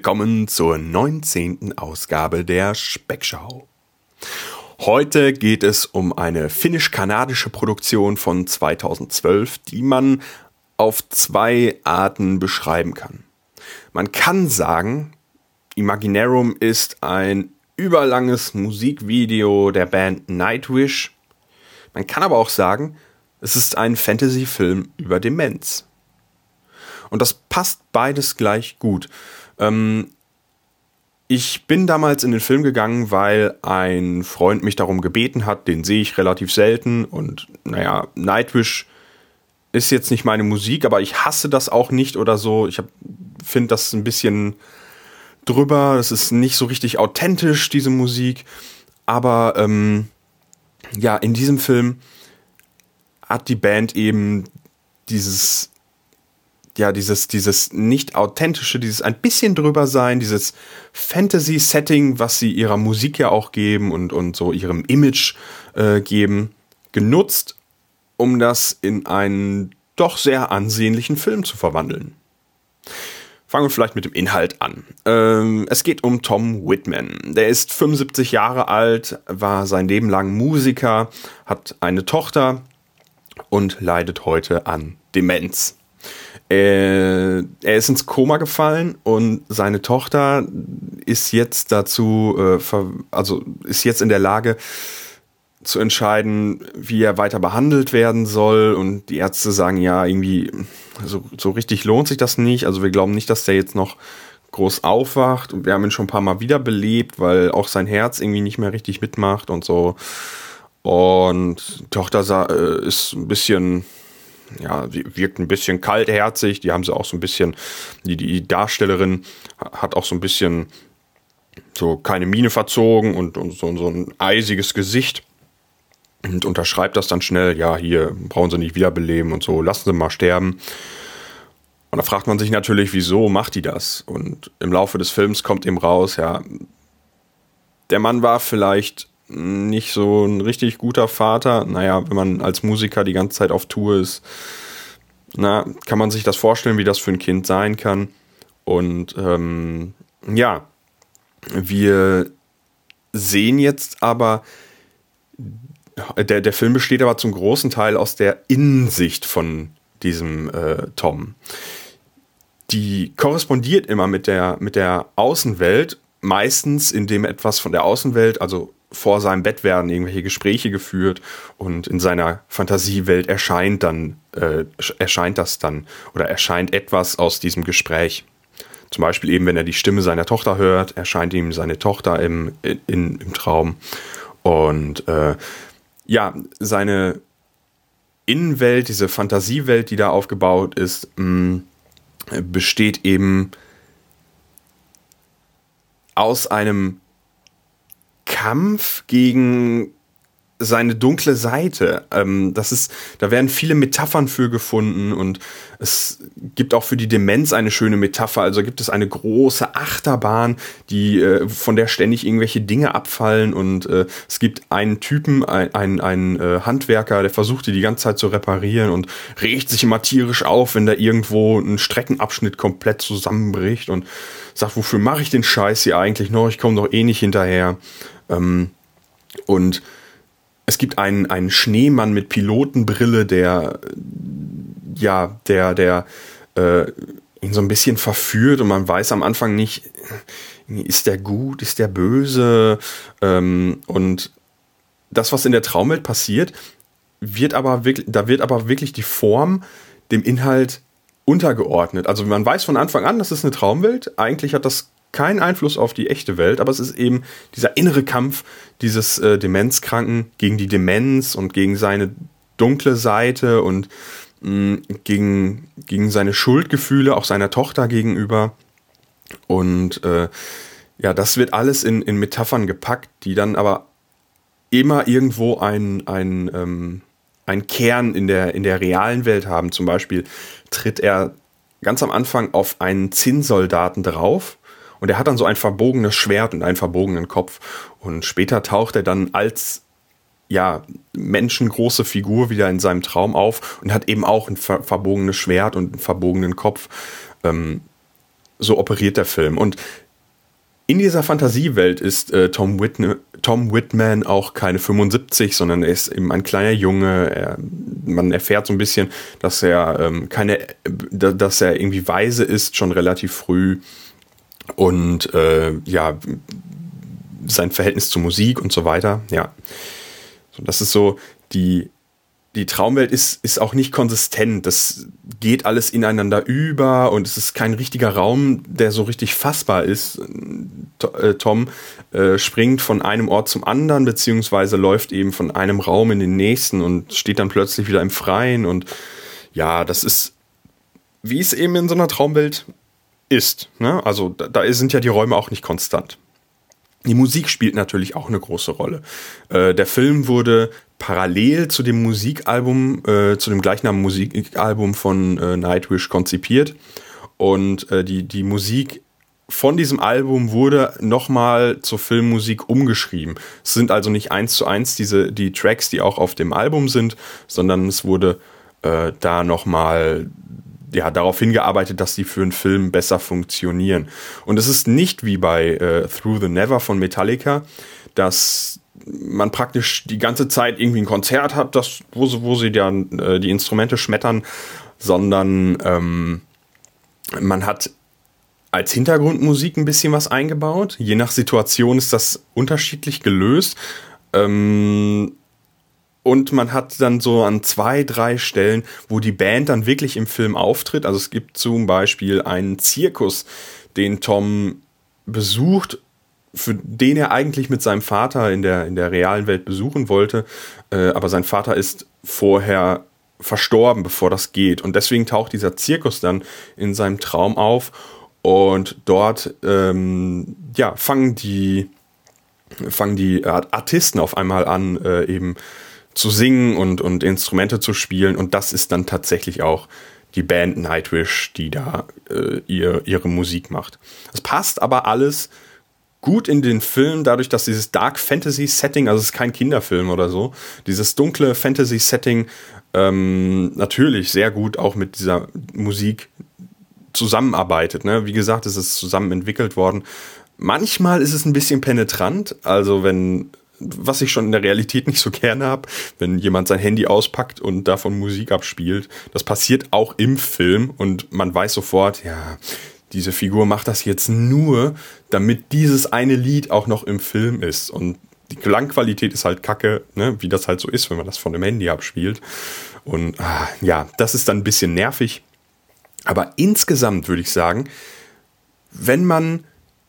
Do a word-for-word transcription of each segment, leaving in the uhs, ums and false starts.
willkommen zur neunzehnten Ausgabe der Speckschau. Heute geht es um eine finnisch-kanadische Produktion von zweitausendzwölf, die man auf zwei Arten beschreiben kann. Man kann sagen, Imaginarum ist ein überlanges Musikvideo der Band Nightwish. Man kann aber auch sagen, es ist ein Fantasy-Film über Demenz. Und das passt beides gleich gut. Ähm, ich bin damals in den Film gegangen, weil ein Freund mich darum gebeten hat. Den sehe ich relativ selten. Und naja, Nightwish ist jetzt nicht meine Musik, aber ich hasse das auch nicht oder so. Ich finde das ein bisschen drüber. Das ist nicht so richtig authentisch, diese Musik. Aber ähm, ja, in diesem Film hat die Band eben dieses... ja, dieses, dieses nicht authentische, dieses ein bisschen drüber sein, dieses Fantasy-Setting, was sie ihrer Musik ja auch geben und, und so ihrem Image äh, geben, genutzt, um das in einen doch sehr ansehnlichen Film zu verwandeln. Fangen wir vielleicht mit dem Inhalt an. Ähm, es geht um Tom Whitman. Der ist fünfundsiebzig Jahre alt, war sein Leben lang Musiker, hat eine Tochter und leidet heute an Demenz. Er ist ins Koma gefallen und seine Tochter ist jetzt dazu, also ist jetzt in der Lage zu entscheiden, wie er weiter behandelt werden soll. Und die Ärzte sagen, ja, irgendwie so, so richtig lohnt sich das nicht. Also wir glauben nicht, dass der jetzt noch groß aufwacht. Und wir haben ihn schon ein paar Mal wiederbelebt, weil auch sein Herz irgendwie nicht mehr richtig mitmacht und so. Und die Tochter ist ein bisschen... ja, sie wirkt ein bisschen kaltherzig, die haben sie auch so ein bisschen, die, die Darstellerin hat auch so ein bisschen so keine Miene verzogen und, und so, so ein eisiges Gesicht und unterschreibt das dann schnell, ja, hier brauchen sie nicht wiederbeleben und so, lassen sie mal sterben. Und da fragt man sich natürlich, wieso macht die das? Und im Laufe des Films kommt eben raus, ja, der Mann war vielleicht nicht so ein richtig guter Vater. Naja, wenn man als Musiker die ganze Zeit auf Tour ist, na, kann man sich das vorstellen, wie das für ein Kind sein kann. Und ähm, ja, wir sehen jetzt aber, der, der Film besteht aber zum großen Teil aus der Innensicht von diesem äh, Tom. Die korrespondiert immer mit der, mit der Außenwelt, meistens indem etwas von der Außenwelt, also vor seinem Bett werden irgendwelche Gespräche geführt und in seiner Fantasiewelt erscheint dann, äh, erscheint das dann oder erscheint etwas aus diesem Gespräch. Zum Beispiel eben, wenn er die Stimme seiner Tochter hört, erscheint ihm seine Tochter im, in, im Traum. Und äh, ja, seine Innenwelt, diese Fantasiewelt, die da aufgebaut ist, mh, besteht eben aus einem Kampf gegen seine dunkle Seite. Ähm, das ist, da werden viele Metaphern für gefunden und es gibt auch für die Demenz eine schöne Metapher. Also gibt es eine große Achterbahn, die äh, von der ständig irgendwelche Dinge abfallen und äh, es gibt einen Typen, ein, ein, ein äh, Handwerker, der versucht die die ganze Zeit zu reparieren und regt sich immer tierisch auf, wenn da irgendwo ein Streckenabschnitt komplett zusammenbricht und sagt, wofür mache ich den Scheiß hier eigentlich noch? Ich komme doch eh nicht hinterher. Ähm, und es gibt einen, einen Schneemann mit Pilotenbrille, der, ja, der, der äh, ihn so ein bisschen verführt und man weiß am Anfang nicht, ist der gut, ist der böse? Ähm, und das, was in der Traumwelt passiert, wird aber wirklich, da wird aber wirklich die Form dem Inhalt untergeordnet. Also man weiß von Anfang an, das ist eine Traumwelt. Eigentlich hat das keinen Einfluss auf die echte Welt, aber es ist eben dieser innere Kampf dieses äh, Demenzkranken gegen die Demenz und gegen seine dunkle Seite und mh, gegen, gegen seine Schuldgefühle, auch seiner Tochter gegenüber. Und äh, ja, das wird alles in, in Metaphern gepackt, die dann aber immer irgendwo ein, ein, ähm, ein Kern in der, in der realen Welt haben. Zum Beispiel tritt er ganz am Anfang auf einen Zinnsoldaten drauf und er hat dann so ein verbogenes Schwert und einen verbogenen Kopf. Und später taucht er dann als ja, menschengroße Figur wieder in seinem Traum auf und hat eben auch ein ver- verbogenes Schwert und einen verbogenen Kopf. Ähm, so operiert der Film. Und in dieser Fantasiewelt ist äh, Tom, Whitne- Tom Whitman auch keine fünfundsiebzig, sondern er ist eben ein kleiner Junge. Er, man erfährt so ein bisschen, dass er ähm, keine, dass er irgendwie weise ist, schon relativ früh. Und äh, ja, sein Verhältnis zur Musik und so weiter. Ja, so, das ist so die Die Traumwelt ist, ist auch nicht konsistent. Das geht alles ineinander über und es ist kein richtiger Raum, der so richtig fassbar ist. Tom äh, springt von einem Ort zum anderen, beziehungsweise läuft eben von einem Raum in den nächsten und steht dann plötzlich wieder im Freien. Und ja, das ist, wie es eben in so einer Traumwelt ist. Ne? Also da, da sind ja die Räume auch nicht konstant. Die Musik spielt natürlich auch eine große Rolle. Äh, der Film wurde parallel zu dem Musikalbum, äh, zu dem gleichnamigen Musikalbum von äh, Nightwish konzipiert. Und äh, die, die Musik von diesem Album wurde nochmal zur Filmmusik umgeschrieben. Es sind also nicht eins zu eins diese, die Tracks, die auch auf dem Album sind, sondern es wurde äh, da nochmal ja, darauf hingearbeitet, dass die für einen Film besser funktionieren. Und es ist nicht wie bei äh, Through the Never von Metallica, dass man praktisch die ganze Zeit irgendwie ein Konzert hat, das, wo, sie, wo sie dann äh, die Instrumente schmettern, sondern ähm, man hat als Hintergrundmusik ein bisschen was eingebaut. Je nach Situation ist das unterschiedlich gelöst. Ähm, Und man hat dann so an zwei, drei Stellen, wo die Band dann wirklich im Film auftritt. Also es gibt zum Beispiel einen Zirkus, den Tom besucht, für den er eigentlich mit seinem Vater in der, in der realen Welt besuchen wollte. Äh, aber sein Vater ist vorher verstorben, bevor das geht. Und deswegen taucht dieser Zirkus dann in seinem Traum auf. Und dort ähm, ja, fangen die, fangen die Artisten auf einmal an, äh, eben zu singen und, und Instrumente zu spielen. Und das ist dann tatsächlich auch die Band Nightwish, die da äh, ihr, ihre Musik macht. Es passt aber alles gut in den Film, dadurch, dass dieses Dark Fantasy Setting, also es ist kein Kinderfilm oder so, dieses dunkle Fantasy Setting ähm, natürlich sehr gut auch mit dieser Musik zusammenarbeitet. Ne? Wie gesagt, es ist zusammen entwickelt worden. Manchmal ist es ein bisschen penetrant, also wenn, was ich schon in der Realität nicht so gerne habe, wenn jemand sein Handy auspackt und davon Musik abspielt. Das passiert auch im Film und man weiß sofort, ja, diese Figur macht das jetzt nur, damit dieses eine Lied auch noch im Film ist. Und die Klangqualität ist halt kacke, ne? Wie das halt so ist, wenn man das von dem Handy abspielt. Und ah, ja, das ist dann ein bisschen nervig. Aber insgesamt würde ich sagen, wenn man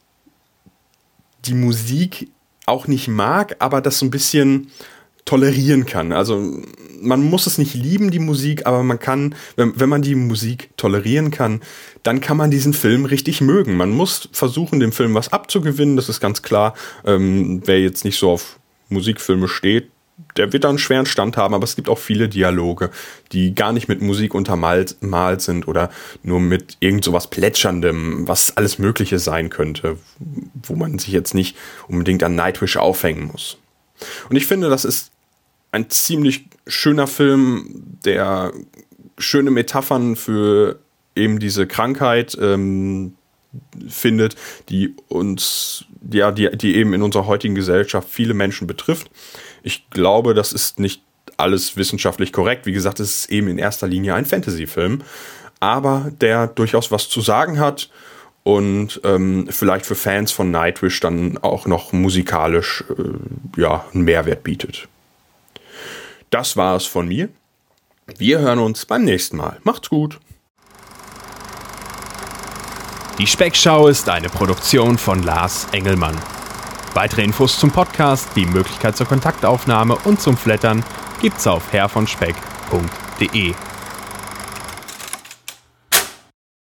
die Musik auch nicht mag, aber das so ein bisschen tolerieren kann. Also man muss es nicht lieben, die Musik, aber man kann, wenn, wenn man die Musik tolerieren kann, dann kann man diesen Film richtig mögen. Man muss versuchen, dem Film was abzugewinnen, das ist ganz klar. Ähm, wer jetzt nicht so auf Musikfilme steht, der wird da einen schweren Stand haben, aber es gibt auch viele Dialoge, die gar nicht mit Musik untermalt malt sind oder nur mit irgend so was Plätscherndem, was alles Mögliche sein könnte, wo man sich jetzt nicht unbedingt an Nightwish aufhängen muss. Und ich finde, das ist ein ziemlich schöner Film, der schöne Metaphern für eben diese Krankheit ähm, findet, die uns, ja, die, die eben in unserer heutigen Gesellschaft viele Menschen betrifft. Ich glaube, das ist nicht alles wissenschaftlich korrekt. Wie gesagt, es ist eben in erster Linie ein Fantasy-Film, aber der durchaus was zu sagen hat und ähm, vielleicht für Fans von Nightwish dann auch noch musikalisch äh, ja, einen Mehrwert bietet. Das war es von mir. Wir hören uns beim nächsten Mal. Macht's gut. Die Speckschau ist eine Produktion von Lars Engelmann. Weitere Infos zum Podcast, die Möglichkeit zur Kontaktaufnahme und zum Flattern gibt's auf herr von speck punkt de.